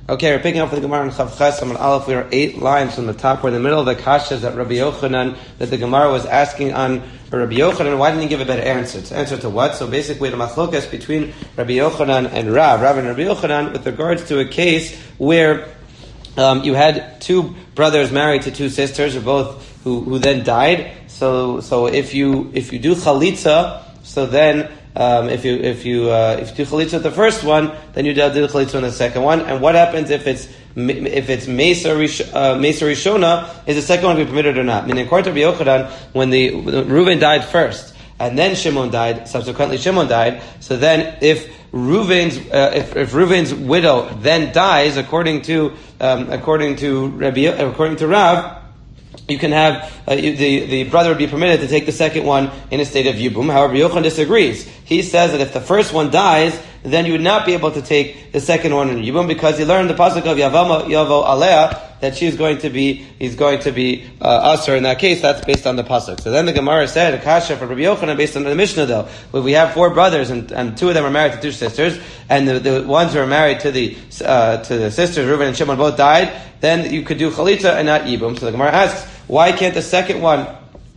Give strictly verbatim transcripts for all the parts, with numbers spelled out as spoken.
Okay, we're picking up for the Gemara in Chav Ches Amud Aleph. We are eight lines from the top. We're in the middle of the kashas that Rabbi Yochanan, that the Gemara was asking on Rabbi Yochanan. Why didn't he give a better answer? To answer to what? So basically, the machlokas between Rabbi Yochanan and Rav, Rav and Rabbi Yochanan, with regards to a case where um, you had two brothers married to two sisters, or both who, who then died. So, so if you if you do chalitza, so then. Um, if you if you uh, if you do chalitza with the first one, then you do the chalitza on the second one. And what happens if it's if it's Mesa uh, Mesa Rishona? Is the second one to be permitted or not? Meaning, according to Rabbi Yochanan, when the when Reuven died first, and then Shimon died, subsequently Shimon died. So then, if Reuven's uh, if, if Reuven's widow then dies, according to um, according to Rabbi according to Rav, you can have uh, you, the the brother would be permitted to take the second one in a state of yibum. However, Yochanan disagrees. He says that if the first one dies, then you would not be able to take the second one in yibum, because he learned the pasuk of Yavama Yavo Alea that she's going to be he's going to be uh, usher in that case. That's based on the pasuk. So then the Gemara said a kasha for Rabbi Yochanan based on the Mishnah though. Where we have four brothers and, and two of them are married to two sisters, and the, the ones who are married to the uh, to the sisters, Reuven and Shimon, both died. Then you could do chalitza and not yibum. So the Gemara asks, why can't the second one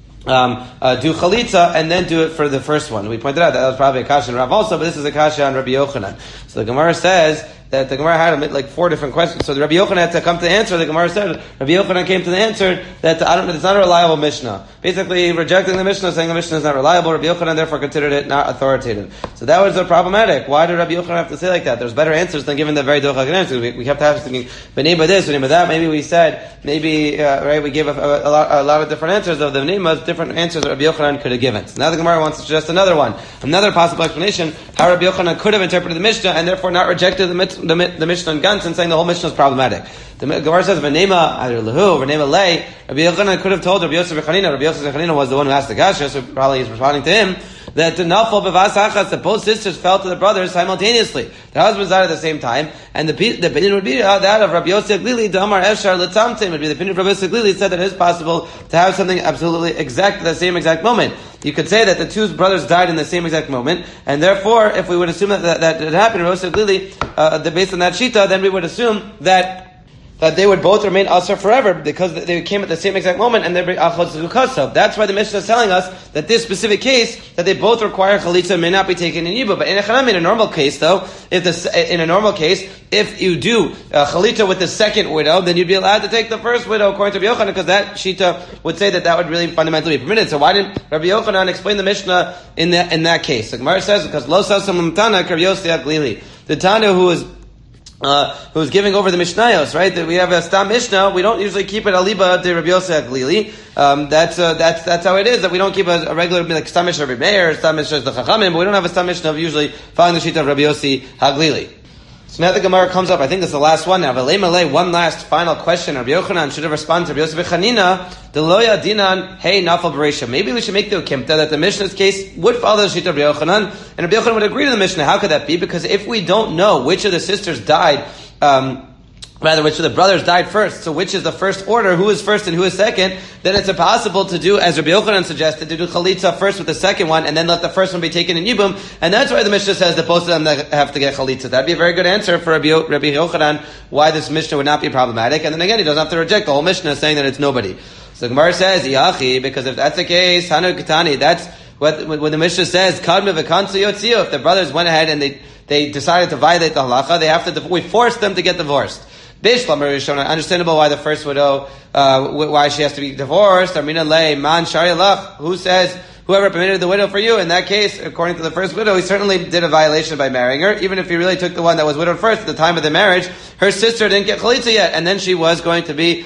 um, uh, do chalitza and then do it for the first one? We pointed out that, that was probably a kasha on Rav also, but this is a kasha on Rabbi Yochanan. So the Gemara says that the Gemara had like four different questions. So the Rabbi Yochanan had to come to the answer. The Gemara said Rabbi Yochanan came to the answer that I don't, it's not a reliable Mishnah. Basically, rejecting the Mishnah, saying the Mishnah is not reliable. Rabbi Yochanan therefore considered it not authoritative. So that was uh, problematic. Why did Rabbi Yochanan have to say like that? There's better answers than giving the very dochak answers. We, we kept having thinking b'nei this, b'nei that. Maybe we said maybe uh, right. We gave a, a, a, lot, a lot of different answers of the b'nei, different answers that Rabbi Yochanan could have given. So now the Gemara wants to suggest another one, another possible explanation how Rabbi Yochanan could have interpreted the Mishnah and therefore not rejected the mitzvah. The, the Mishnah and Gantz and saying the whole Mishnah is problematic. The Gemara says, "V'nema either lehu, v'nema lei." Rabbi Yochanan could have told Rabbi Yosef Bechanina. Rabbi Yosef Bechanina was the one who asked the kasha, so probably he's responding to him that the nafal bevas achas, that both sisters fell to the brothers simultaneously. Their husbands died at the same time, and the the opinion would be uh, that of Rabbi Yosef Glili. Damar Efshar L'Tamtim would be the opinion of Rabbi Yosef Glili. Said that it is possible to have something absolutely exact at the same exact moment. You could say that the two brothers died in the same exact moment, and therefore, if we would assume that that, that it happened, Rabbi Yosef Glili, uh, based on that shita, then we would assume that. that they would both remain asur forever because they came at the same exact moment and they're achos zukasav. That's why the Mishnah is telling us that this specific case, that they both require chalitza, may not be taken in yibum. But in a, in a normal case, though, if the, in a normal case, if you do uh, chalitza with the second widow, then you'd be allowed to take the first widow according to Rabbi Yochanan, because that shita would say that that would really fundamentally be permitted. So why didn't Rabbi Yochanan explain the Mishnah in that in that case? The Gemara says because lo sasam tana Rabbi Yosef Glili, the Tana who was Uh, who's giving over the Mishnayos, right? That we have a Stam Mishnah, we don't usually keep it aliba de Rabbi Yosef Glili. Um, that's, uh, that's, that's how it is, that we don't keep a, a regular, like Stam Mishnah of Rabbi Meir, Stam Mishnah of the Chachamim, but we don't have a Stam Mishnah of usually following the sheet of Rabbi Yossi HaGlili. So now the Gemara comes up, I think this is the last one now. One last final question. Rabbi Yochanan should have responded to Rabbi Yosef Bechanina, the loya dinan, hey, nafal bereisha. Maybe we should make the ukimta that the Mishnah's case would follow the sheet of Rabbi Yochanan, and Rabbi Yochanan would agree to the Mishnah. How could that be? Because if we don't know which of the sisters died, um, rather, which of the brothers died first, so which is the first order, who is first and who is second, then it's impossible to do, as Rabbi Yochanan suggested, to do chalitza first with the second one, and then let the first one be taken in yibum, and that's why the Mishnah says that both of them have to get chalitza. That'd be a very good answer for Rabbi, Rabbi Yochanan, why this Mishnah would not be problematic, and then again, he doesn't have to reject the whole Mishnah saying that it's nobody. So the Gemara says, Yachi, because if that's the case, Hanu Ketani, that's what, when the Mishnah says, Kadma v'kansu yotziu, if the brothers went ahead and they, they decided to violate the halacha, they have to, we forced them to get divorced. Understandable why the first widow, uh, why she has to be divorced. Armina lei man shari'alach. Who says whoever permitted the widow for you? In that case, according to the first widow, he certainly did a violation by marrying her. Even if he really took the one that was widowed first at the time of the marriage, her sister didn't get chalitza yet, and then she was going to be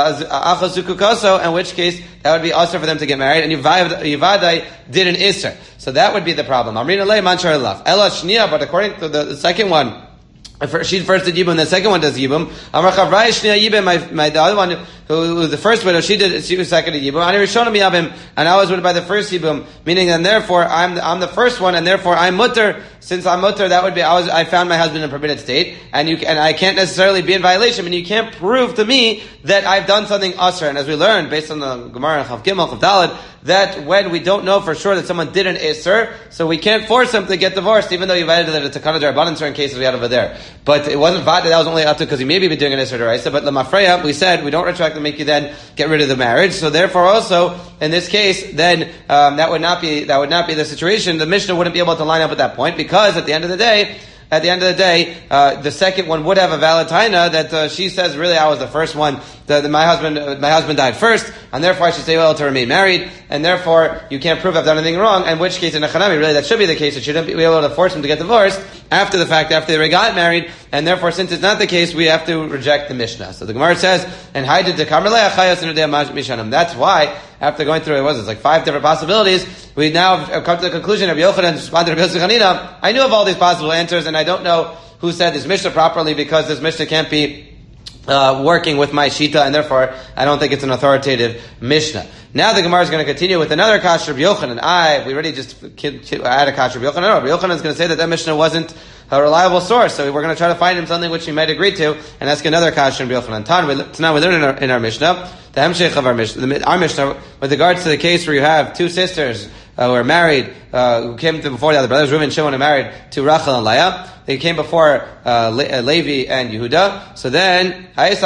achos zukukoso. In which case, that would be also for them to get married. And Yivadai did an isser, so that would be the problem. Armina lei man shari'alach. Ela shnia, but according to the, the second one. She first did Yibum, and the second one does Yibum. My, my, the other one who was the first widow, she did, she was second to Yibum. Ani Rishona Miyabim, and I was widowed by the first Yibum, meaning, and therefore, I'm the, I'm the first one, and therefore I'm mutter. Since I'm mutter, that would be, I was, I found my husband in a permitted state, and you, and I can't necessarily be in violation, I mean, you can't prove to me that I've done something usher. And as we learned, based on the Gemara, Chav Gimel, Chav Daled, that when we don't know for sure that someone did an Isser, so we can't force them to get divorced, even though you invited that it's a Takana D'Rabbanan in certain cases we had over there. But it wasn't Vada, that was only up to because you maybe be doing an Isser D'Oraisa, but Lamafreya, we said, we don't retroactively make you then get rid of the marriage, so therefore also, in this case, then, um, that would not be, that would not be the situation. The Mishnah wouldn't be able to line up at that point, because at the end of the day, At the end of the day, uh, the second one would have a valid taina that uh, she says, really, I was the first one. The, the, my husband, uh, my husband died first, and therefore I should stay well to remain married, and therefore you can't prove I've done anything wrong. In which case, in a chanami, really, that should be the case. It shouldn't be able to force him to get divorced after the fact, after they got married, and therefore, since it's not the case, we have to reject the Mishnah. So the Gemara says, and that's why, after going through it was it's like five different possibilities, we now have come to the conclusion of Yochanan responded to Rabbi Yossi Chanina. I knew of all these possible answers, and I don't know who said this Mishnah properly, because this Mishnah can't be uh, working with my Shita, and therefore I don't think it's an authoritative Mishnah. Now the Gemara is going to continue with another Kasher Rabbi Yochanan. I, we already just had a Kasher Rabbi Yochanan. No, Rabbi Yochanan is going to say that that Mishnah wasn't a reliable source, so we're going to try to find him something which he might agree to, and ask another Kasher Rabbi Yochanan. Tan, so now we learn in our, in our Mishnah, the Hemshech of our Mishnah, our Mishnah, with regards to the case where you have two sisters uh, who are married, uh, who came to before the other brothers, Reuven and Shimon, are married to Rachel and Leah. They came before uh, Le- Levi and Yehuda. So then, if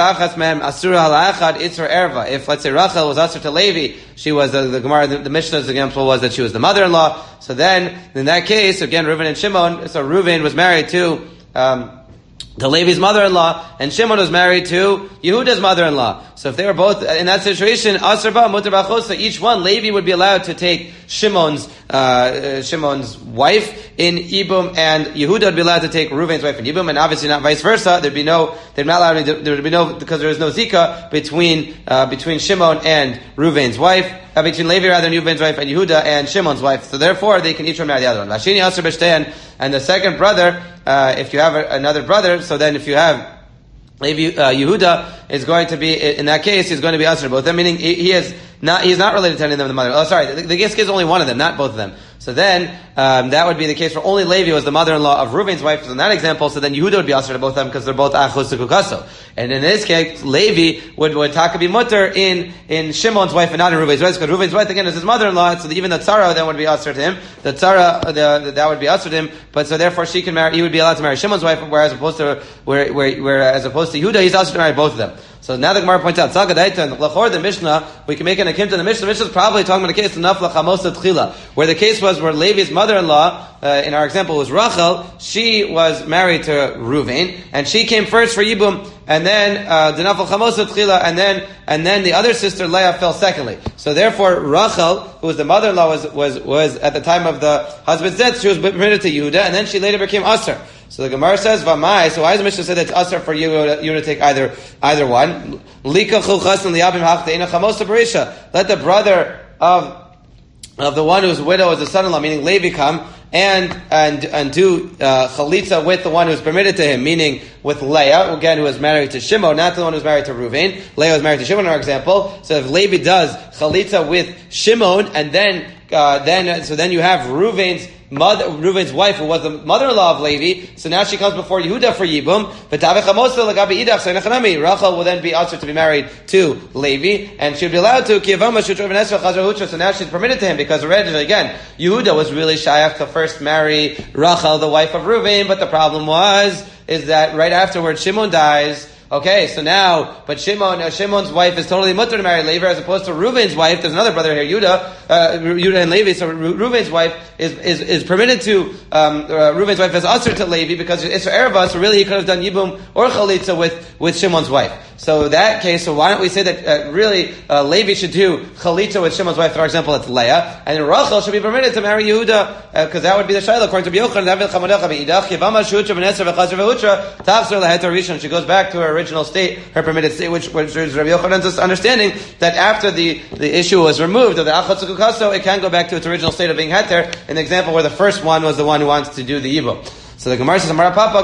let's say Rachel was asur to Levi, she was the, the Gemara, the, the Mishnah's example was that she was the mother-in-law. So then, in that case, again, Reuven and Shimon. So Reuven was married to um, to Levi's mother-in-law, and Shimon was married to Yehuda's mother-in-law. So if they were both in that situation, asur ba mutar b'chosa, each one, Levi would be allowed to take Shimon's uh, Shimon's wife in Ibum, and Yehuda would be allowed to take Reuven's wife in Ibum, and obviously not vice versa. There'd be no, they're not allowed. To, there would be no, because there is no zika between uh, between Shimon and Reuven's wife, uh, between Levi rather than Reuven's wife and Yehuda and Shimon's wife. So therefore, they can each one marry the other one. Vashini asur b'shtein, and the second brother, uh, if you have a, another brother, so then if you have Levi, uh, Yehuda is going to be, in that case, he's going to be asur both of them, meaning he, he is not, he's not related to any of them, the mother. Oh, sorry, the, the case is only one of them, not both of them. So then, um, that would be the case where only Levi was the mother-in-law of Reuven's wife, so in that example, so then Yehuda would be asur to both of them because they're both achos kukaso. And in this case, Levi would, would taka be mutter in, in Shimon's wife and not in Reuven's wife, because Reuven's wife, again, is his mother-in-law, so even the tzara then would be asur to him. The tzara, the, the, that would be asur to him, but so therefore she can marry, he would be allowed to marry Shimon's wife, whereas opposed to, where, where, where, as opposed to Yehuda, he's asur to marry both of them. So now the Gemara points out, L'chor, the Mishnah, we can make an akim to the Mishnah. The Mishnah is probably talking about a case, Nafla Chamosa Tchila, where the case was where Levi's mother-in-law, uh, in our example was Rachel, she was married to Reuven, and she came first for Yibum, and then, uh, the Nafla Chamosa Tchila, and then, and then the other sister, Leah, fell secondly. So therefore, Rachel, who was the mother-in-law, was, was, was at the time of the husband's death, she was permitted to Yehuda, and then she later became asur. So the Gemara says, Vamai, so why does the Mishnah say that it's asur for you, you to take either, either one? Let the brother of, of the one whose widow is the son-in-law, meaning Levi, come and, and, and do, uh, chalitza with the one who's permitted to him, meaning with Leah, again, who was married to Shimon, not the one who's married to Reuven. Leah was married to Shimon in our example. So if Levi does chalitza with Shimon, and then, uh, then, so then you have Reuven's mother, Reuven's wife, who was the mother-in-law of Levi, so now she comes before Yehuda for Yibum. Rachel will then be asur to be married to Levi, and she'll be allowed to. So now she's permitted to him, because originally, again, Yehuda was really shayach to first marry Rachel, the wife of Reuven, but the problem was, is that right afterwards, Shimon dies. Okay, so now, but Shimon, uh, Shimon's wife is totally mutter to marry Levi, as opposed to Reuven's wife. There's another brother here, Yehuda, uh, Yehuda and Levi. So Re- Reuven's wife is, is, is permitted to, um, uh, Reuven's wife is asur to Levi because it's for Erva, so really he could have done Yibum or Chalitza with, with Shimon's wife. So that case, so why don't we say that, uh, really, uh, Levi should do Chalitza with Shimon's wife, for example, it's Leah, and then Rachel should be permitted to marry Yehuda, because uh, that would be the Shaila, according to Yochanan, she goes back to her original state, her permitted state, which, which is Rabbi Yochanan's understanding that after the, the issue was removed of the Achot Sukukaso, it can go back to its original state of being heter, in the example where the first one was the one who wants to do the Yibum. So the Gemara says, Amar Papa,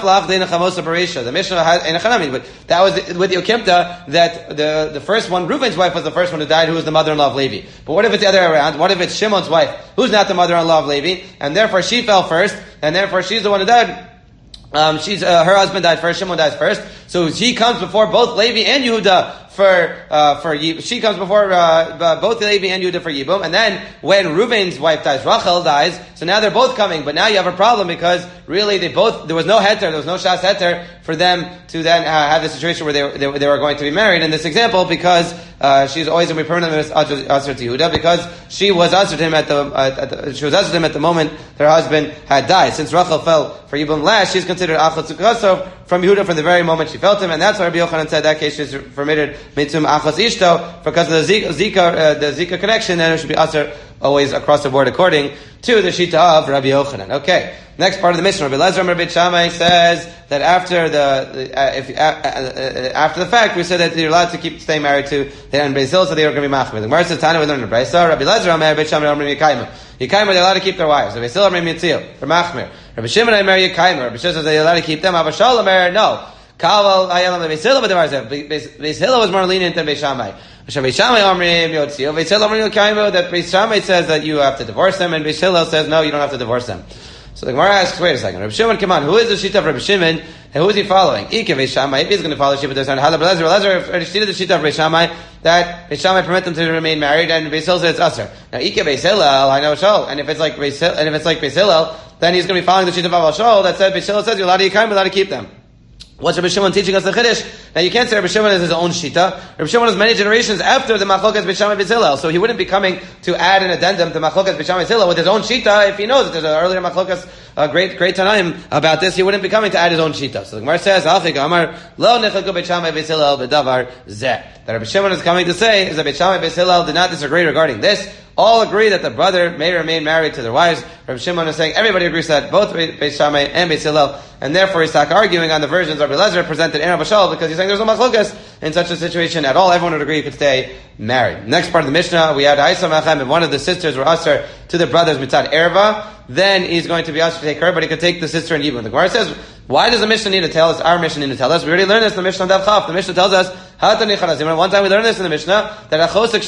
the Mishnah had Enachanami, but that was with the Okimta that the, the first one, Reuven's wife was the first one who died, who was the mother-in-law of Levi. But what if it's the other way around? What if it's Shimon's wife, who's not the mother-in-law of Levi, and therefore she fell first, and therefore she's the one who died? Um, she's uh, her husband died first. Shimon dies first, so she comes before both Levi and Yehuda for uh, for Yibum. She comes before uh, both Levi and Yehuda for Yibum, and then when Reuven's wife dies, Rachel dies. So now they're both coming, but now you have a problem because really they both there was no heter, there was no shas heter for them to then uh, have the situation where they were, they, they were going to be married. In this example, because uh, she's always going to be permanently usher to Yehuda because she was usher to him at the, uh, at the she was usher to him at the moment her husband had died. Since Rachel fell for Yibum last, she's considered achot zukasov from Yehuda from the very moment she felt him, and that's why Rabbi Yochanan said that case she's permitted mitzum achos ishto because of the zika, uh, the zika connection, and it should be usher always across the board according to the shita of Rabbi Yochanan. Okay, next part of the Mishnah, Rabbi Lezer Rabbi Shammai says that after the uh, if uh, uh, after the fact we said that you're allowed to keep staying married to the and Brazil, so they were going to be machmir. The Gemara says Tana we learned in Brayso. Rabbi Lezer Rabbi Shammai Rabbi Yekaimu. Yekaimu they're allowed to keep their wives. Rabbi Sil Rabbi Mitzil for machmir. Rabbi Shimon I marry Yekaimu. Rabbi Shimon says they're allowed to keep them. Abba Shalom no. Kaval Ayelam Beis Hillel, but the Gemara said Beis Hillel was more lenient than Beis Shammai. Beis Shammai Omrim Yotzio. Beis Hillel Omrim Yekaimu that Beis Shammai says that you have to divorce them, and Beis Hillel says no, you don't have to divorce them. So the Gemara asks, wait a second, Rabbi Shimon, come on, who is the shita of Rabbi Shimon, and who is he following? Ike Beis Shammai, if he's going to follow the shita, there's not Rabbi Lezer. Lezer already stated the shita of Beis Shammai that Beis Shammai permit them to remain married, and Beis Hillel says it's usher. Now Ike Beis Hillel, I know Shol, and if it's like Beis Hillel, and if it's like Beis Hillel, then he's going to be following the shita of Abba Shol that said Beis Hillel says you're allowed to Yekaimu, you're allowed to keep them. What's Rabbi Shimon teaching us the Chiddush? Now you can't say Rabbi Shimon is his own shita. Rabbi Shimon is many generations after the Machlokas Beis Shammai Beis Hillel, so he wouldn't be coming to add an addendum to Machlokas Beis Shammai Beis Hillel with his own shita if he knows that there's an earlier Machlokas, uh, great great Tanaim about this. He wouldn't be coming to add his own shita. So the Gemara says, "Alchik Amar Lo Nechaku Beis Shammai Beis Hillel B'Davar Zeh." That Rabbi Shimon is coming to say is that Beis Shammai Beis Hillel did not disagree regarding this. All agree that the brother may remain married to their wives. Rabbi Shimon is saying everybody agrees that both Beis Shammai and Beis Hillel, and therefore he's not arguing on the versions Rabbi Lezer presented in Rabbi Shal because he's saying there's no machlokas in such a situation at all. Everyone would agree you could stay married. Next part of the Mishnah, we had Aisam Achem, if one of the sisters were usher to the brothers mitzad erva, then he's going to be usher to take her, but he could take the sister and Yibum. The Gemara says, why does the Mishnah need to tell us? Our Mishnah need to tell us. We already learned this in the Mishnah Dav Chaf. The Mishnah tells us, one time we learned this in the Mishnah, that Achosek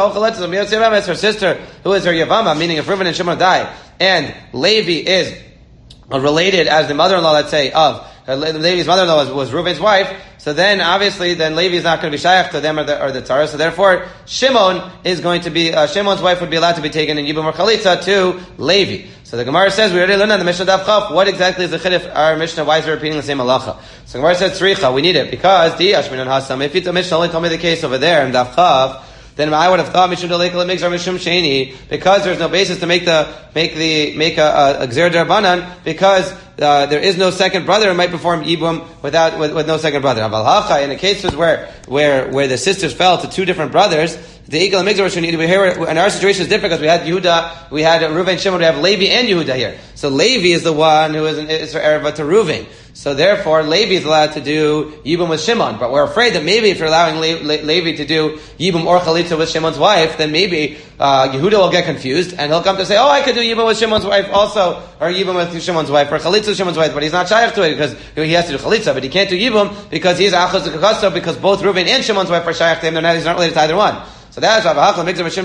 Shivim is her sister, who is her Yavama, meaning if Reuven and Shimon die, and Levi is related as the mother-in-law, let's say, of uh, Levi's mother-in-law was, was Reuven's wife, so then obviously then Levi is not going to be shaykh to them or the, or the Torah, so therefore Shimon is going to be, uh, Shimon's wife would be allowed to be taken in Yibum or Chalitza to Levi. So the Gemara says, we already learned on the Mishnah Daf Chaf, what exactly is the chiddush? Our Mishnah, why is it repeating the same halacha? So the Gemara says, Tzricha, we need it, because the Ashmin and Hasam, if the Mishnah only told me the case over there in Daf Chaf, then I would have thought Mishum Dalekal Migz or Mishum Sheni, because there's no basis to make the make the make a, a, a Gzer Darbanan, because uh, there is no second brother who might perform Yibum without with, with no second brother. Aval Hacha, in the cases where where where the sisters fell to two different brothers, the Ekel and Migz or Sheni, we here and our situation is different because we had Yehuda, we had Reuven, Shimon, we have Levi and Yehuda here. So Levi is the one who is an Isra Erva to Reuven. So therefore, Levi is allowed to do Yibum with Shimon. But we're afraid that maybe if you're allowing Le- Le- Levi to do Yibum or Chalitza with Shimon's wife, then maybe uh, Yehuda will get confused and he'll come to say, oh, I could do Yibum with Shimon's wife also, or Yibum with Shimon's wife, or Chalitza with Shimon's wife, but he's not shaykh to it because he has to do Chalitza, but he can't do Yibum because he's Achaz Kakaso, because both Reuven and Shimon's wife are shaykh to him, not, he's not related to either one. So that's why I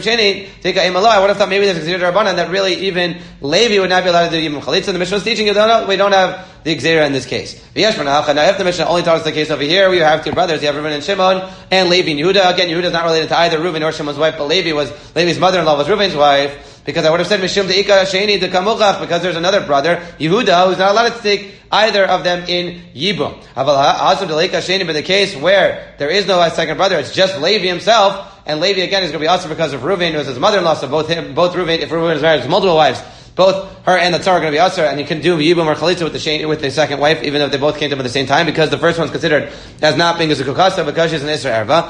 would have thought maybe there's a Gzera Rabbanan that really even Levi would not be allowed to do Yibum Chalitza. The Mishnah is teaching you, don't know, we don't have the Gzera in this case. Now if the Mishnah only taught us the case over here, we have two brothers, you have Reuven and Shimon, and Levi and Yehuda. Again, Yehuda is not related to either Reuven or Shimon's wife, but Levi was, Levi's mother-in-law was Reuven's wife, because I would have said Mishum De'ika Sheni de Kamuchach, because there's another brother, Yehuda, who's not allowed to take either of them in Yibum. Also De'ika Sheni, but the case where there is no second brother, it's just Levi himself, and Levi again is going to be also because of Reuven, who is his mother-in-law, so both him, both Reuven, if Reuven is married to multiple wives, both her and the Tzar are going to be usher, and you can do Yibum or Chalitza with the sheni, with the second wife, even though they both came to him at the same time, because the first one's considered as not being a Zukukasa, because she's an Isra Erva.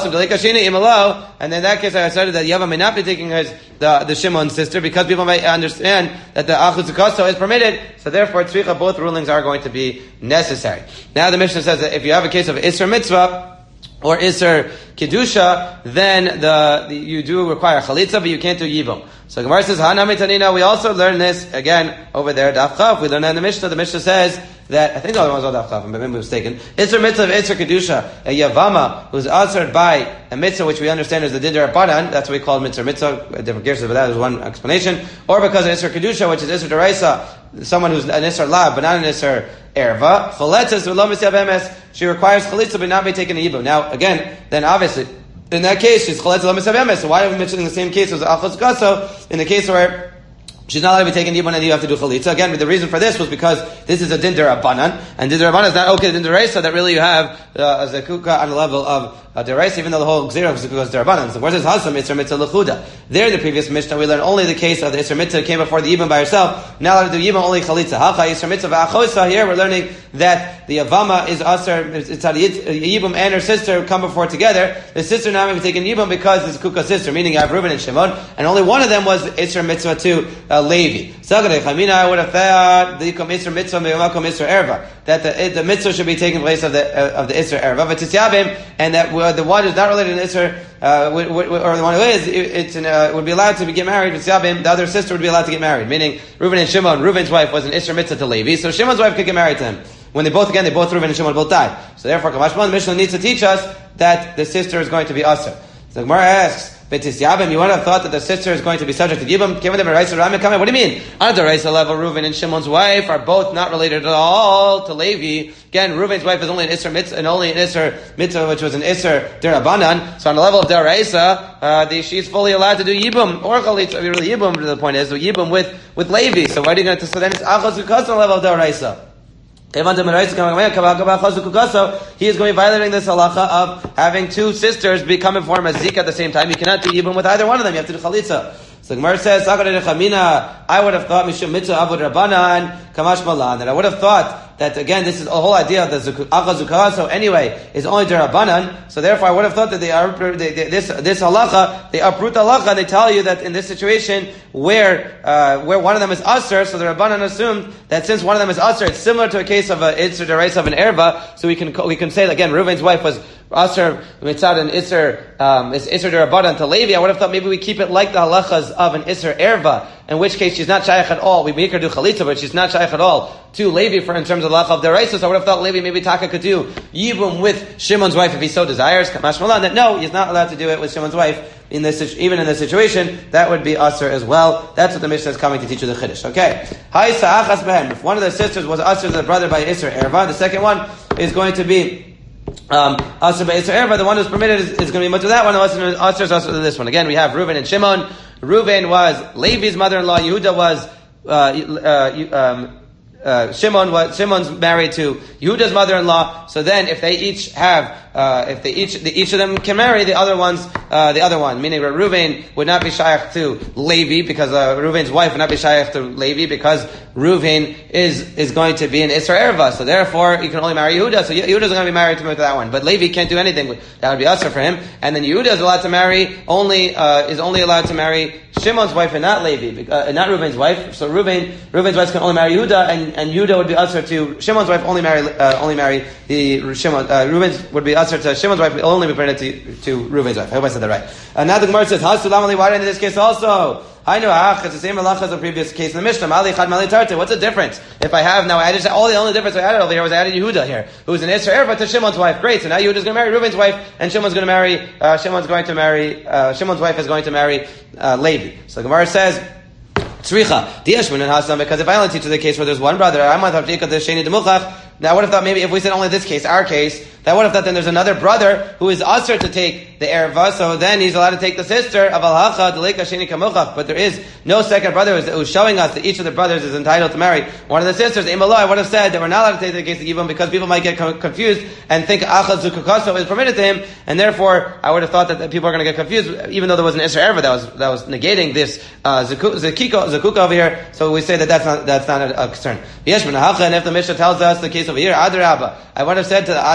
And in that case, I started that Yava may not be taking his, the, the Shimon sister, because people might understand that the Achuz Zukasa is permitted, so therefore, Tzricha, both rulings are going to be necessary. Now the Mishnah says that if you have a case of Isra Mitzvah, or Isser Kedusha, then the, the you do require Chalitza, but you can't do Yibum. So Gemara says, Hanami Tanina, we also learn this, again, over there, Daf Chav, we learn that in the Mishnah. The Mishnah says that, I think the other one's on Daf Chav, maybe I'm mistaken, Isser Mitzvah of Isser Kedusha, a Yavama, who's answered by a Mitzvah, which we understand is the Didar Banan, that's what we call Mitzvah Mitzvah, different gears, but that is one explanation, or because of Isser Kedusha, which is Isser Deraisa, someone who's an Isser Lab, but not an Isser Erva, Chaletzes, Ulam Mitzvah Bemes, she requires Chalitza, but not be taken to Yibum. Now, again, then obviously, in that case, she's Chalitza Ulam Mitzvah Bemes, so why are we mentioning the same case as Achos Gaso, in the case where she's not allowed to be taken Yibum and you have to do Chalitza. Again, the reason for this was because this is a Din Derabanan, and Din Derabanan is not okay Din Deraisa, that really you have uh, a Zakuka on the level of uh, Deraisa, even though the whole Gzera of Zakuka is Derabanan. So where's this Hasam, Isser Mitzvah Lechuda? There in the previous Mishnah, we learned only the case of the Isser Mitzvah came before the Yibum by herself, now allowed to do Yibum only Chalitza. Hacha, Isser Mitzvah V'achosa, here we're learning that the Avama is Asr, it's a Yibum and her sister come before together. The sister now may be taken Yibum because it's Kuka's sister, meaning you have Reuben and Shimon, and only one of them was Isser Mitzvah to uh, Levi. I would have thought the Isser Mitzvah Isser Erva, that the, the mitzvah should be taking place of the uh, of the Isser Erva, and that uh, the one who's not related to the Isser, uh, w- w- or the one who is, it, it's an, uh, would be allowed to be, get married. The other sister would be allowed to get married. Meaning, Reuben and Shimon. Reuben's wife was an Isser Mitzvah to Levi, so Shimon's wife could get married to him. When they both again, they both Reuben and Shimon both died. So therefore, Kamashman, the Mishnah needs to teach us that the sister is going to be Asr. So the Gemara asks, Betis Yabim, you would have thought that the sister is going to be subject to Yibum. Given them a Raisa Rami coming. What do you mean? On the Raisa level, Reuven and Shimon's wife are both not related at all to Levi. Again, Reuven's wife is only an Isser Mitzvah, and only an Isser Mitzvah, which was an Isser Derabanan. So on the level of Deraisa, uh, the, she's fully allowed to do Yibum or Chalitza. Really, Yibum. The point is, Yibum with with Levi. So why are you going to? So then it's Achos Kukas on the level of Deraisa. He is going to be violating this halacha of having two sisters become informed as Zika at the same time. You cannot do Yibum with either one of them. You have to do Chalitza. So the Gemara says, I would have thought Mishum Mitzvah Avod Rabbanan Kamash Malan, that I would have thought that again, this is the whole idea of the Achaz Zukah, so anyway, is only Derabanan, so therefore I would have thought that they are, they, they, this, this halacha, they uproot the halacha, and they tell you that in this situation, where, uh, where one of them is Asr, so the Rabbanan assumed that since one of them is Asr, it's similar to a case of a Isser Deraisa of an Erva, so we can, we can say, again, Reuven's wife was Asr Mitzad and Isser, um, is Isser Derabanan to Levi. I would have thought maybe we keep it like the halachas of an Isser Erva, in which case she's not shaykh at all. We make her do Chalitza, but she's not shaykh at all to Levi for in terms of halacha of Deraisa. So I would have thought Levi maybe Taka could do Yibum with Shimon's wife if he so desires. Kamash Malan, that no, he's not allowed to do it with Shimon's wife in this, even in this situation. That would be Asr as well. That's what the Mishnah is coming to teach you the Chiddush. Okay. Hai Sa'achas Behem. If one of the sisters was Asr to the brother by Isser Erva, the second one is going to be Um, Asr by Isser Erva, the one who's permitted is, is going to be much of that one, the Asr is Asr to this one. Again, we have Reuven and Shimon. Reuven was Levi's mother-in-law, Yehuda was, uh, uh, um, uh, Shimon was, Shimon's married to Yehuda's mother-in-law, so then if they each have, uh, if they each, the, each of them can marry, the other ones, uh, the other one, meaning Reuven would not be shaykh to Levi, because, uh, Reuven's wife would not be shaykh to Levi, because Reuven is, is going to be an Isser Erva, so therefore, you can only marry Yehuda, so Yehuda's going to be married to that one, but Levi can't do anything, that would be Asr for him, and then Yehuda is allowed to marry, only, uh, is only allowed to marry Shimon's wife and not Levi, uh, not Reuven's wife, so Reuven, Reuven's wife can only marry Yehuda, and, and Yehuda would be Asr to Shimon's wife, only marry, uh, only marry the Shimon, uh, Reuven's would be Asr to Shimon's wife, only be permitted to, to Reuven's wife. I hope I said that right. Uh, now the Gemara says, Hasulam Ali, why in this case also? I know, ah, it's the same halacha as the previous case in the Mishnah. Mali chad mali tarte. What's the difference? If I have now, I just, all the only difference I added over here was I added Yehuda here, who's an Isser Erva to Shimon's wife. Great. So now Yehuda's going to marry Reuven's wife, and Shimon's going to marry, uh, Shimon's going to marry, uh, Shimon's wife is going to marry, uh, Levi. So the Gemara says, Tzricha, Diashman and Hasam, because if I only teach the case where there's one brother, I might have to the Sheni Demuchach. Now I would have thought maybe if we said only this case, our case, that would have thought then there's another brother who is Asr to take the Erva, so then he's allowed to take the sister of Al-Hacha, Deleka Sheni Kamuchach. But there is no second brother who's, who's showing us that each of the brothers is entitled to marry one of the sisters. Imallah, I would have said that we're not allowed to take the case of Yibum because people might get co- confused and think Achaz Zukukaso is permitted to him, and therefore I would have thought that, that people are going to get confused, even though there was an Isser Erva that was that was negating this uh, Zakiko, Zakuka over here. So we say that that's not that's not a, a concern. Yesh Menahacha, and if the Mishnah tells us the case over here, Adarabba, I would have said to the, the opposite.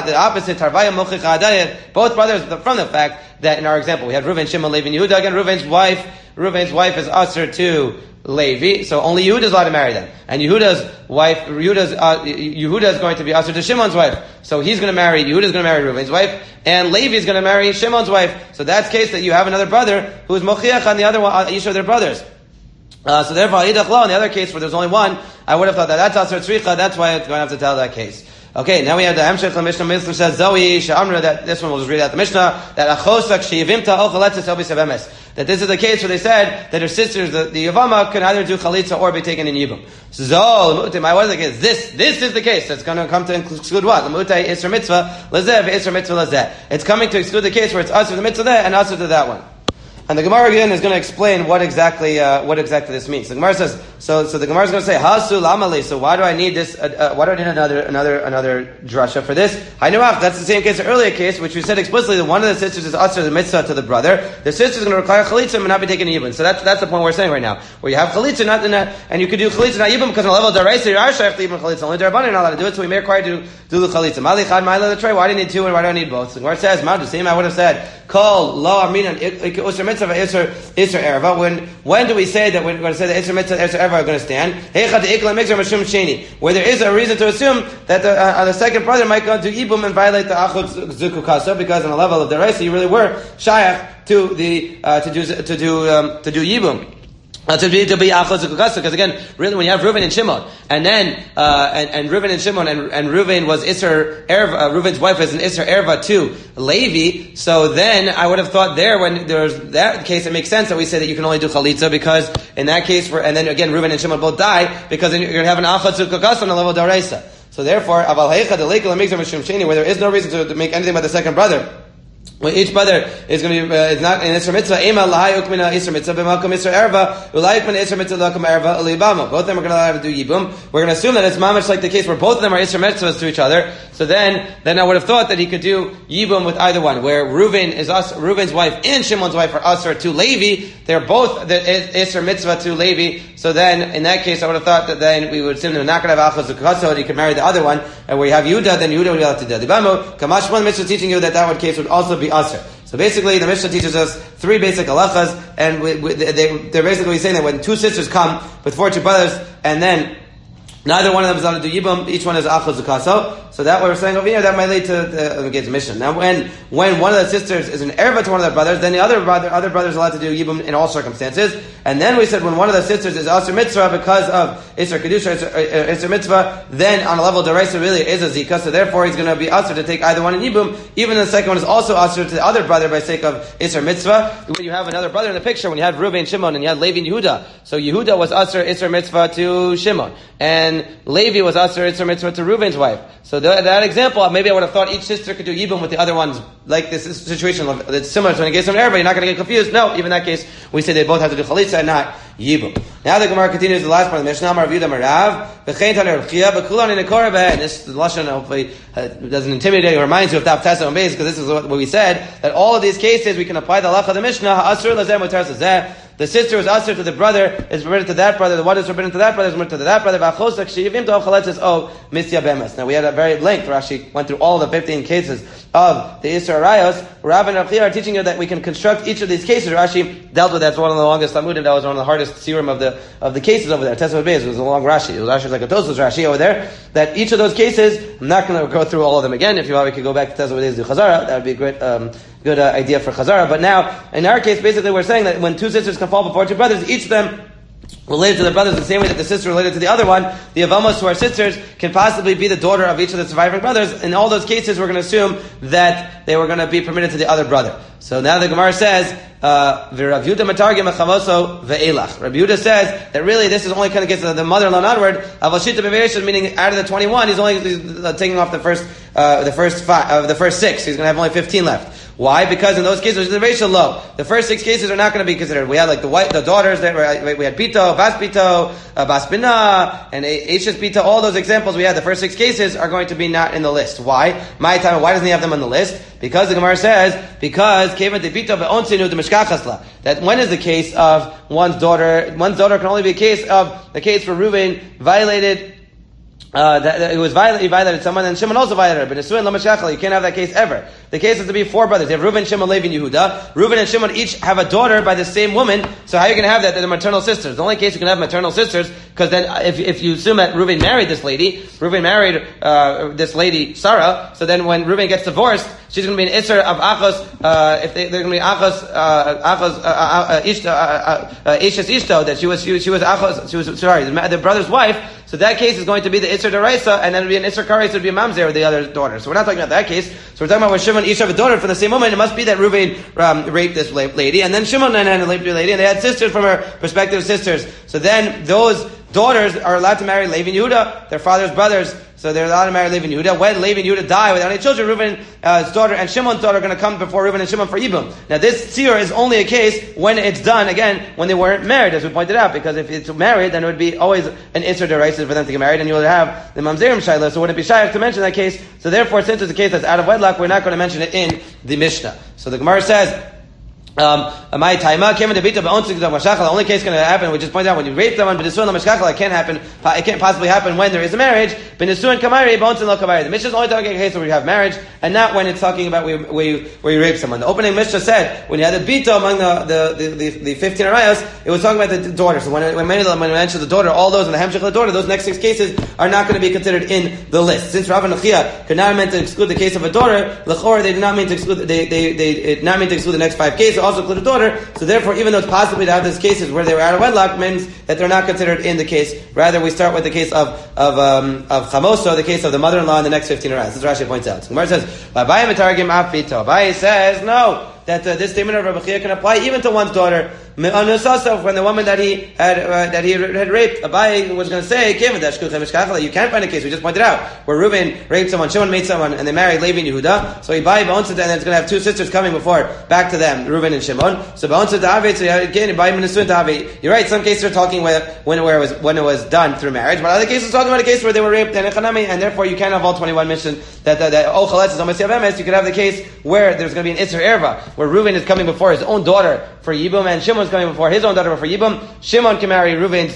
opposite, Tarvaya Mochich Adayat, both brothers, from the fact that in our example, we had Reuven, Shimon, Levi, and Yehuda. Again, Reuven's wife, Reuven's wife is usher to Levi, so only Yehuda is allowed to marry them. And Yehuda's wife, Yehuda's, uh, Yehuda is going to be usher to Shimon's wife. So he's going to marry, Yehuda is going to marry Reuven's wife, and Levi is going to marry Shimon's wife. So that's the case that you have another brother who is Mochiach on the other one, each of their brothers. Uh, so therefore, in the other case where there's only one, I would have thought that that's Asar Tzricha, that's why it's going to have to tell that case. Okay, now we have the Hemshech Mishnah. Mishnah says Zoe Sha'amra. That this one we'll just read out the Mishnah. That Achosak She'yivimta Ochaletzes Elbis Avemes. That this is the case where they said that her sisters, the, the Yavama, can either do Chalitza or be taken in Yibum. So Lamutai, what is the case? This this is the case that's going to come to exclude what? Lamutai Isra Mitzvah Lazeh Isra Mitzvah Lazeh. It's coming to exclude the case where it's Asr the Mitzvah there and Asr to that one. And the Gemara again is going to explain what exactly uh, what exactly this means. The Gemara says so. So the Gemara is going to say Hasu Lamali. So why do I need this? Uh, uh, why do I need another another another drasha for this? Hainu. That's the same case, the earlier case, which we said explicitly that one of the sisters is Asr the Mitzvah to the brother. The sister is going to require Chalitza and not be taken in Yibum. So that's that's the point we're saying right now, where you have Chalitza not in a, and you could do Chalitza not Yibum because on the level of Daraisa you are shaykh to Yibum Chalitza. Only Darabban are not allowed to do it, so we may require to do the Chalitza. Mali Chad Ma'ila the Trey. Why do you need two and why do I need both? So the Gemara says, Ma'ad the same. I would have said Kol Lo Aminan Isra Mitzvah Isra. Isra Erva. When when do we say that we're going to say that Isra Mitzvah Isra Erva are going to stand? Where there is a reason to assume that the, uh, the second brother might go to Ibum and violate the Achot Zukukasa because on the level of the Reisa you really were Shayach to the uh, to do to do um, to do Yibum. Uh, to be to be Achos Zukukasa, because again, really, when you have Reuven and Shimon, and then uh, and and Reuven and Shimon, and and Reuven was Isser Erva, uh, Reuven's wife was an Isser Erva to Levi. So then I would have thought there, when there's that case, it makes sense that we say that you can only do Chalitza because in that case, for and then again, Reuven and Shimon both die because then you're going to have an Achos Zukukasa on the level of Daraisa. So therefore, Aval Heicha the Lekel makes where there is no reason to, to make anything about the second brother. When each brother is going to be, uh, is not in Isra Mitzvah, Ema Lahai Ukmina Isra Mitzvah, B'Malkum Isra Erva, Ulai Ukmina Isra Mitzvah, Lakum Erva, Ulibama. Both of them are going to have to do Yibum. We're going to assume that it's mamish like the case where both of them are Isra Mitzvahs to each other. So then, then I would have thought that he could do Yibum with either one, where Reuven is us, Reuven's wife and Shimon's wife are Asr to Levi. They're both the Isra Mitzvah to Levi. So then, in that case, I would have thought that then we would assume they're not going to have Achaz Zukukasa, and he could marry the other one. And where you have Yehuda, then Yehuda would be allowed to do Libamu. Kamash one Mishnah teaching you that that one case would also be Asr. So basically, the Mishnah teaches us three basic halachas, and we, we, they, they're basically saying that when two sisters come before two brothers, and then neither one of them is allowed to do Yibum, each one is Achaz Zukaso. So that what we're saying over here, that might lead to the against mission. Now when when one of the sisters is an erva to one of their brothers, then the other brother other brother is allowed to do Yibum in all circumstances. And then we said when one of the sisters is Asr Mitzvah because of Isra Kedusha, Isra, Isra Mitzvah, then on a level of Deraisa really is a Zika, so therefore he's going to be Asr to take either one in Yibum, even the second one is also Asr to the other brother by sake of Isra Mitzvah. When you have another brother in the picture, when you had Reuven, Shimon, and you had Levi and Yehuda, so Yehuda was Asr Isra Mitzvah to Shimon, and Levi was Asr Isra Mitzvah to Reuven's wife. So that, that example, maybe I would have thought each sister could do Yibum with the other ones, like this situation that's similar to when it gets an erva, you're not going to get confused. No, even in that case, we say they both have to do Chalitza and not Yibum. Now the Gemara continues the last part of the Mishnah. Amar Rav Yehuda Marav, v'chein taner Rav Chia, v'kulan in the korban. This lashon hopefully uh, doesn't intimidate or reminds you of Tav Tesa on base, because this is what, what we said, that all of these cases we can apply the halacha of the Mishnah. Ha'asur lazeh mutar lazeh. The sister was asur to the brother, is forbidden to that brother. The one is forbidden to that brother, is forbidden to that brother. V'achosak she'yivim to chaletz says, oh, misya bemes. Now we had a very length. Rashi went through all the fifteen cases of the Isra Arayos. Rav and Rav Chia are teaching you that we can construct each of these cases. Rashi dealt with that. It's one of the longest Talmudim. That was one of the hardest serum of the of the cases over there. Tesla Beis was a long Rashi. It was Rashi like a Tosfos Rashi over there. That each of those cases, I'm not going to go through all of them again. If you want, we could go back to Tesla Beis do Chazara. That would be a great. Um, Good uh, idea for Chazara. But now, in our case, basically we're saying that when two sisters can fall before two brothers, each of them related to the brothers the same way that the sister related to the other one, the Avamos who are sisters can possibly be the daughter of each of the surviving brothers. In all those cases, we're going to assume that they were going to be permitted to the other brother. So now the Gemara says, uh, Rav Yehuda matargim echavoso ve'elach. Rav Yehuda says that really this is only kind of gets the mother-in-law onward. Avashita b'veishon, meaning out of the twenty-one, he's only he's, uh, taking off the first, uh, the first five, uh, the first six. He's going to have only fifteen left. Why? Because in those cases, the ratio low. The first six cases are not going to be considered. We had like the white, the daughters that were, we had Pito, Bas Pito, uh, Bas Bina, and Eishes Pito. All those examples we had, the first six cases are going to be not in the list. Why? My time, why doesn't he have them on the list? Because the Gemara says, because Kevan de Pito ve'onsinu de Mishkachasla. That when is the case of one's daughter, one's daughter can only be a case of, the case for Reuven violated Uh, that, that it was violent, he violated someone, and Shimon also violated her. But Nesuin Lamashachal, you can't have that case ever. The case has to be four brothers. You have Reuben, Shimon, Levi, and Yehuda. Reuben and Shimon each have a daughter by the same woman. So how are you going to have that? They're the maternal sisters. The only case you can have maternal sisters, because then if if you assume that Reuben married this lady, Reuben married uh, this lady Sarah. So then when Reuben gets divorced, she's going to be an Isser of Achos. Uh, if they, they're going to be Achos uh, Achos uh, uh, Ishto uh, uh, Ishes Ishto, that she was she was, she was Achos. She was sorry the, the brother's wife. So that case is going to be the Isser Deraisa, and then it would be an Isser Kares, it would be a Mamzer with the other daughter. So we're not talking about that case. So we're talking about when Shimon each have a daughter from the same woman. It must be that Reuben um, raped this lady, and then Shimon and then raped the lady, and they had sisters from her respective sisters. So then those daughters are allowed to marry Levi and Yehuda, their father's brothers. So they're allowed to marry Levi and Yehuda. When Levi and Yehuda die without any children, Reuben's uh, daughter and Shimon's daughter are going to come before Reuben and Shimon for Yibum. Now this tzir is only a case when it's done, again, when they weren't married, as we pointed out, because if it's married, then it would be always an Isser Deraisa for them to get married, and you would have the Mamzerim Shaila, so it wouldn't be shy to mention that case. So therefore, since it's a case that's out of wedlock, we're not going to mention it in the Mishnah. So the Gemara says, Um, my taima came in the bita ba'onzik the mashachal. The only case going to happen, we just pointed out, when you rape someone, but nisuin mashachal, it can't happen. It can't possibly happen when there is a marriage. But nisuin kamari ba'onzik lo kamari. The Mishnah is only talking about a case where we have marriage, and not when it's talking about where you, where you, where you rape someone. The opening Mishnah said when you had the bita among the the the, the, the fifteen arayos, it was talking about the daughter. So when when when we mentioned the daughter, all those in the hemshech of the daughter, those next six cases are not going to be considered in the list. Since Rav and Achia could not meant to exclude the case of a daughter, l'chor they did not mean to exclude. They they they did not mean to exclude the next five cases. Also include a daughter. So therefore, even though it's possibly to have these cases where they were out of wedlock, means that they're not considered in the case. Rather, we start with the case of of um, of chamoso, the case of the mother-in-law, in the next fifteen arayos. This is Rashi points out. So Gemara says, "Abaye metargim afito." Abaye says, no, that uh, this statement of Rabbi Chia can apply even to one's daughter. When the woman that he had uh, that he had raped, Abaye was going to say, you can't find a case. We just pointed out where Reuben raped someone, Shimon made someone, and they married Levi and Yehuda. So Abaye owns it, and then it's going to have two sisters coming before back to them, Reuben and Shimon. So owns it to Avi. So again, Abaye Menesuin to Avi. You're right. Some cases are talking where when where it was when it was done through marriage, but other cases are talking about a case where they were raped and echanami, and therefore you can't have all twenty-one mission that that that oh chaletz is almost yavemes. You could have the case where there's going to be an Isser Erva, where Reuben is coming before his own daughter for Yibum, and Shimon is coming before his own daughter for Yibum. Shimon can marry Reuben's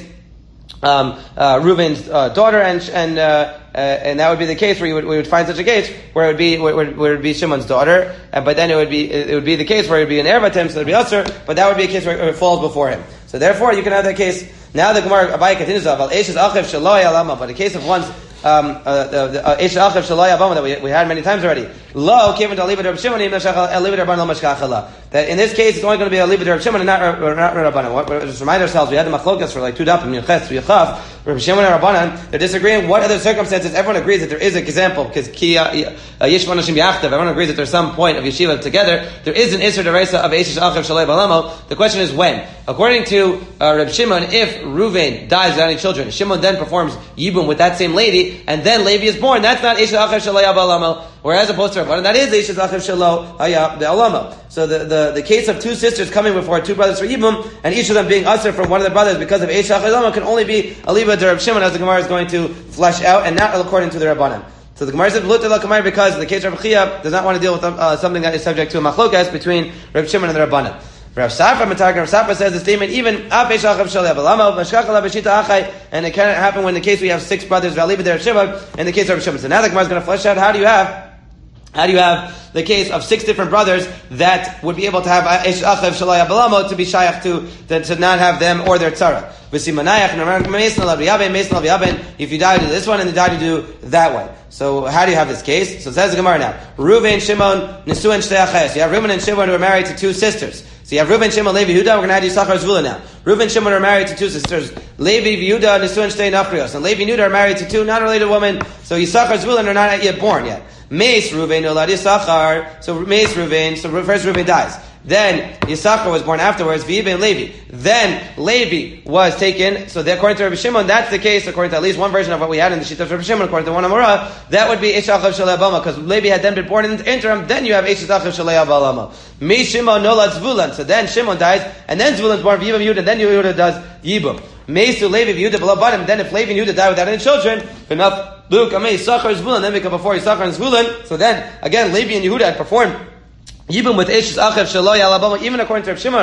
um, uh, Reuben's uh, daughter, and and uh, uh, and that would be the case where you would, we would find such a case where it would be where, where it would be Shimon's daughter, uh, but then it would be it would be the case where it would be an ervatim, so it would be usher, but that would be a case where it falls before him. So therefore, you can have that case. Now the Gemara Abaye continues about Eshes Achev Shaloi Alama, but the case of one's um uh, the Eshes Achev Shaloi Alama that we, we had many times already. Lo Kevin Daliba Reb Shimon Im Nashachal Eliba Rabban Lo Mashkachala. That in this case it's only going to be a Eliba Reb Shimon and not not Rabbanan. Just remind ourselves, we had the machlokas for like two dapim Yechas Yechaf. Reb Shimon and Rabbanan, they're disagreeing. What other circumstances? Everyone agrees that there is an example because Ki Yeshvan Nashim Yachtav. Everyone agrees that there's some point of yeshiva together. There is an Isser Deraisa of Eshes Achev Shaloi Alama. The question is when. According to uh, Reb Shimon, if Reuven dies without any children, Shimon then performs Yibum with that same lady, and then Levi is born. That's not Eshes Achev Shaloi Alama. Whereas opposed to Rabbanan, that is Eshes Achev Shaloi Alama. So the, the, the case of two sisters coming before two brothers for Yibum, and each of them being usher from one of the brothers because of Eshes Achev Alama, can only be Aliba de Reb Shimon, as the Gemara is going to flesh out, and not according to the Rabbanan. So the Gemara says because the case of Reb Chia does not want to deal with uh, something that is subject to a machlokas between Reb Shimon and the Rabbanan. Rav Safra Matargim Rav Safra says the statement even Apesh Achav Shalei Abalama Mashkachala B'Shita Achai, and it can happen when in the case we have six brothers V'Aliba Der Shimon in the case of Reb Shimon. So now the Gemara is going to flesh out how do you have how do you have the case of six different brothers that would be able to have Eshes Achev Shalei Abalama to be shayach to, to to not have them or their tzara. V'Simanayach and Meisna Lav Yaben Meisna Lav Yaben. If you die to do this one and you die to do that one. So how do you have this case? So it says the Gemara now. Reuven, Shimon, Nesuin, Shtei Achayos. You have Reuven and Shimon who are married to two sisters. So you have Reuven, Shimon, Levi, Yehuda. We're going to add Yisachar Zvula now. Reuven, Shimon are married to two sisters. Levi, Yehuda, Nesuin, Shtei Nachrios. And Levi and Yehuda are married to two non-related women. So Yisachar Zvula are not yet born yet. Meis Reuven, Nolad Yisachar. So Meis Reuven. So first Reuven dies. Then Yisachar was born afterwards, V'Yibe and Levi. Then Levi was taken, so according to Rabbi Shimon, that's the case, according to at least one version of what we had in the Shita of Rabbi Shimon, according to one Amorah, that would be Eshes Achev Shalei Abalama, because Levi had then been born in the interim, then you have Eshes Achev Shalei Abalama. Me Shimon Nolad Zvulun, so then Shimon dies, and then Zvulun's born V'Yibam Yehuda, and then Yehuda does Yibam. Meisu Levi Yehuda below bottom, then if Levi and Yehuda die without any children, enough Luke, Amei Yisachar Zvulun, then we come before Yisachar and Zvulun, so then, again, Levi and Yehuda had performed Yibum with Eshes Achev Shaloi Alabama, even according to Reb Shimon,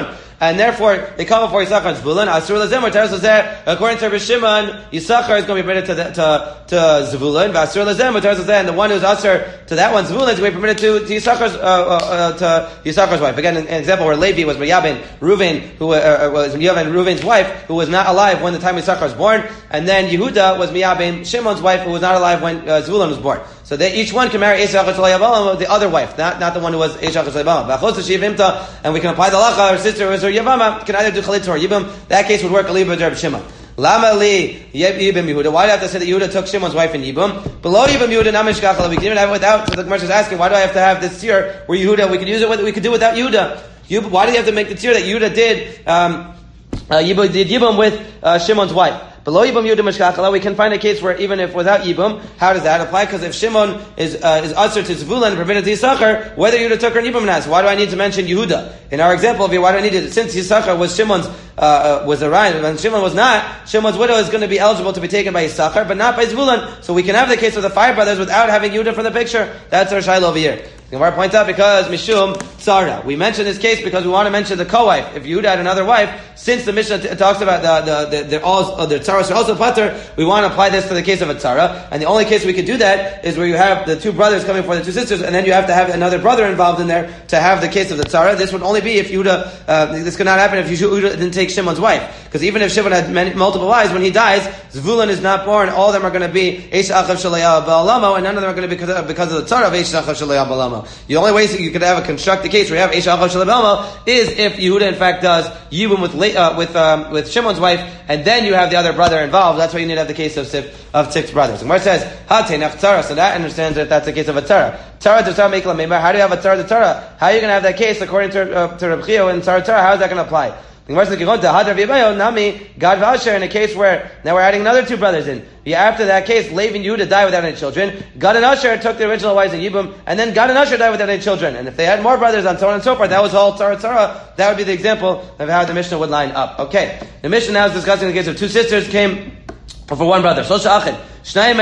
and therefore they come before Yisachar and Zvulun. Asur Lazem or Teres Lazeh, according to Rabbi Shimon, Yisachar is going to be permitted to the, to to Zvulun. Asur Lazem or Teres Lazeh, and the one who's Asur to that one Zvulun is going to be permitted to, to Yisachar's uh, uh, to Yisachar's wife. Again, an, an example where Levi was Miyabin Reuven, who uh, was Miyabin Reuven's wife, who was not alive when the time Yisachar was born, and then Yehuda was Miyabin Shimon's wife, who was not alive when uh, Zvulun was born. So they, each one can marry Eishach Shalayabalam, the other wife, not, not the one who was Eishach Shalayabalam. And we can apply the halacha, her sister was her Yavama, can either do Chalitza or Yibam. That case would work a little bit with Shimon. Lama li Yibam Yehuda. Why do I have to say that Yehuda took Shimon's wife in Yibam? Below Yibam Yehuda Namish Kachala. We can even have it without. So the Gemara is asking, why do I have to have this tzir where Yehuda? We could use it. With, we could do it without Yehuda. Yib, why do you have to make the tzir that Yehuda did? Um, uh, Yibam did Yibam with uh, Shimon's wife. Below Yibam Yehuda Mishkachala, we can find a case where even if without Yibam, how does that apply? Because if Shimon is uh, is usher to Zvulun and permitted to Yisachar, whether Yehuda took her in Yibam nas, why do I need to mention Yehuda? In our example of here, why do I need it? Since Yisachar was Shimon's uh, uh, was a Ryan, and Shimon was not, Shimon's widow is going to be eligible to be taken by Yisachar, but not by Zvulun. So we can have the case of the five brothers without having Yehuda from the picture. That's our shiloh over here. The Gemara points out because Mishum Tzara. We mention this case because we want to mention the co-wife. If Yehuda had another wife, since the Mishnah t- talks about the the the, the all uh, the tzaras are also pater, we want to apply this to the case of a tzara. And the only case we could do that is where you have the two brothers coming for the two sisters, and then you have to have another brother involved in there to have the case of the tzara. This would only be if Yehuda. Uh, this could not happen if Yehuda didn't take Shimon's wife. Because even if Shimon had many, multiple wives, when he dies, Zvulun is not born. All of them are going to be Eish Achav Shalaya Ba'alamo, and none of them are going to be because of, because of the tzara of Eish Achav Shalaya Ba'alamo. The only way you could have a constructed case where you have Eish Achav Shalaya Ba'alamo is if Yehuda in fact does Yibum with uh, with um, with Shimon's wife, and then you have the other brother involved. That's why you need to have the case of six, of six brothers. And where it says Hatenach tzara, so that understands that that's the case of a tzara. Tzara to tzara make la memar. How do you have a tzara to tzara? How are you going to have that case according to uh, to Reb Chia and tzara tzara? How is that going to apply? The Gemara says, Nami, Gad V'Asher, in a case where, now we're adding another two brothers in. After that case, Levi and Yehuda died without any children. Gad and Asher took the original wives in Yibum, and then Gad and Asher died without any children. And if they had more brothers and so on and so forth, that was all tzara tzara, that would be the example of how the Mishnah would line up. Okay. The Mishnah now is discussing the case of two sisters came for one brother. Two of them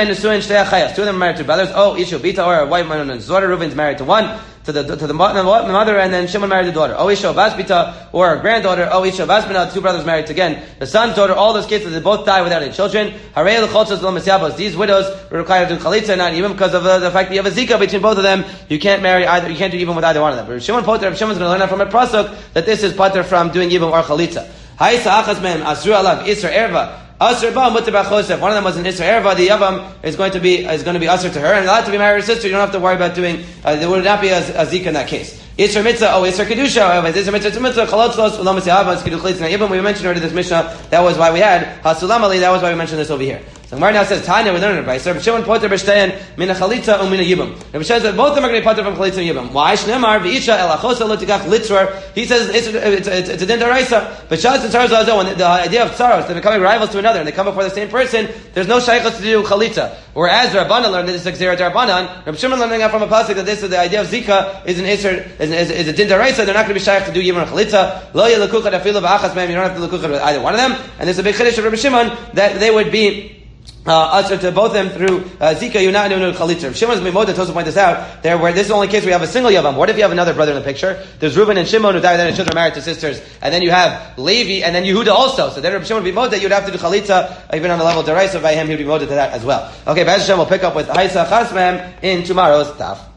are married to brothers. Oh, Ishu Bita, or a wife, Reuven's married to one. To the to the mother, and then Shimon married the daughter. Oh, Isha Vasbita, or a granddaughter. Oh, Isha Vasbina, two brothers married again. The son's daughter. All those cases, they both die without any children. Harei l'choltzos lo mesyabos. These widows were required to do chalitza, not even because of uh, the fact that you have a zika between both of them. You can't marry either. You can't do even with either one of them. But Shimon Poter, Shimon's going to learn that from a pasuk that this is pater from doing even or chalitza. Ha'isa achas mem asru alav isra erva. Asr ba mutar b'chosef. One of them was an Isra Erva. The Yavam is going to be is going to be Asr to her, and allowed to be married to her sister. You don't have to worry about doing. Uh, there would not be a, a zika in that case. Isra mitzvah. Oh, Isra kedusha. If it's Isra mitzvah, mitzvah chalotzos ulam mitzvah kedu chalitz. Now, even we mentioned already this Mishnah. That was why we had hasulam ali. That was why we mentioned this over here. So Gemara now says Tanya. We learned it by Rabbi Shimon poter b'shtein mina chalitza u mina yibam. Rabbi Shimon says both of them are going to be poter from chalitza and yibam. Why? Shneimar v'isha el achosa lo tikach litzor. He says it's it's it's, it's a din daraisa. But Shas and Tzaros also, when the idea of tzaros, they're becoming rivals to another, and they come before the same person. There's no shaykhos to do chalitza. Whereas Rabbanan learned that this is Xera Darbanan, Rabbi Shimon learning out from a pasuk that this is the idea of zika is an isser is, is, is a din daraisa. They're not going to be shaykh to do yibam chalitza. Lo yelakuchad afilu ba'achas mem. You don't have to lakuchad with either one of them. And there's a big chiddush of Rabbi Shimon that they would be Uh, answer to both of them through uh, Zika, you're not doing Chalitza. Shimon's Mimoda Tosa point this out. There, where this is the only case where you have a single Yavam. What if you have another brother in the picture? There's Reuven and Shimon who died, then their children married to sisters, and then you have Levi, and then Yehuda also. So then Rabbi Shimon would be Moda. You'd have to do Chalitza, even on the level of Deraisa by him. He'd be Moda to that as well. Okay, B'ez Hashem, we'll pick up with Haisa Chasmem in tomorrow's Taf.